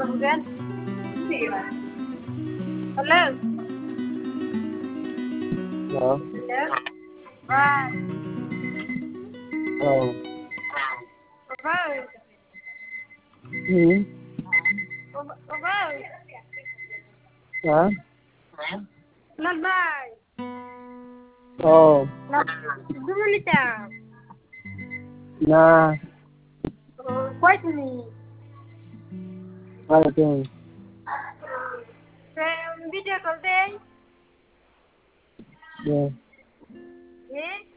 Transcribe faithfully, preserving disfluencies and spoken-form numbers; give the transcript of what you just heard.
Bukan? Halo. Halo. Halo. Wah. Halo. Apa? Hmm. Apa? Hả? Not bad. Ồ. Not. Dumalita. Na. Quite me. Hai okay. Video call day. Yeah. Yeah.